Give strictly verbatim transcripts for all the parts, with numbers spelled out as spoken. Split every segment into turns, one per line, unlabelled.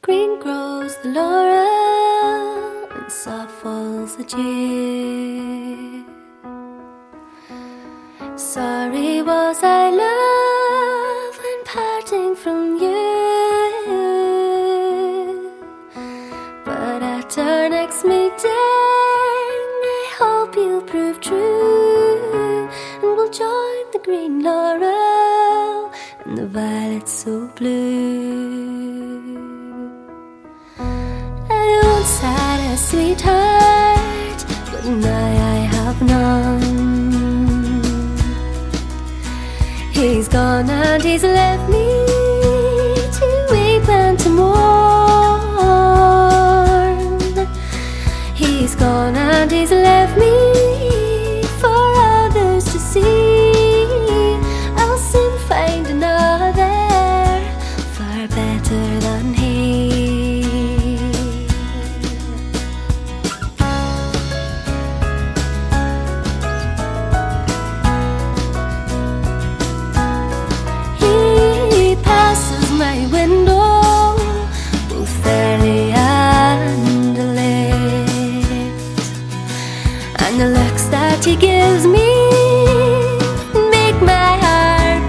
Green grows the laurel, and soft falls the dew. Sorry was I, love, when parting from you, but at our next meeting I hope you'll prove true, and we'll join the green laurel and the violets so blue. I once had a sweetheart, but now I have none. He's gone and he's left me to weep and to mourn. He's gone and he's left me for others to see. I'll soon find another far better than he. My window, both early and late, and the looks that he gives me make my heart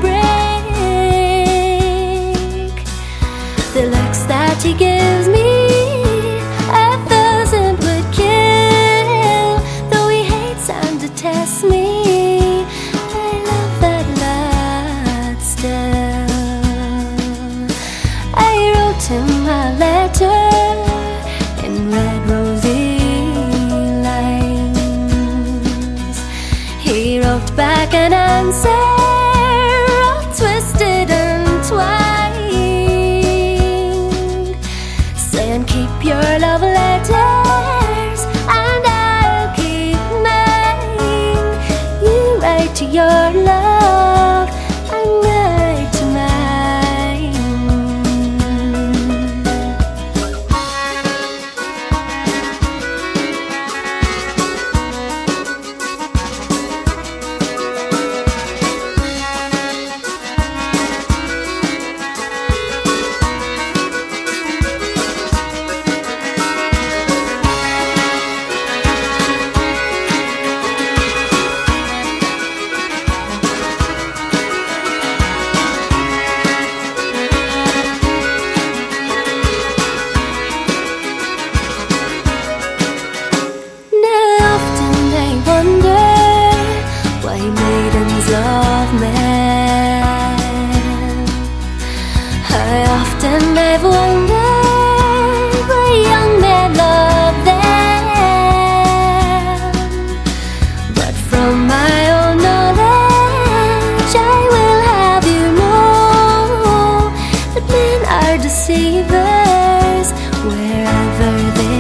break. The looks that he gives me a thousand would kill, though he hates and detests me. I love that lad still. Him a letter in red rosy lines. He wrote back an answer all twisted and twined, saying keep your love letters and I'll keep mine. You write to your love and write to mine. Maidens of men, how often I've wondered why young men love them. But from my own knowledge I will have you know that men are deceivers wherever they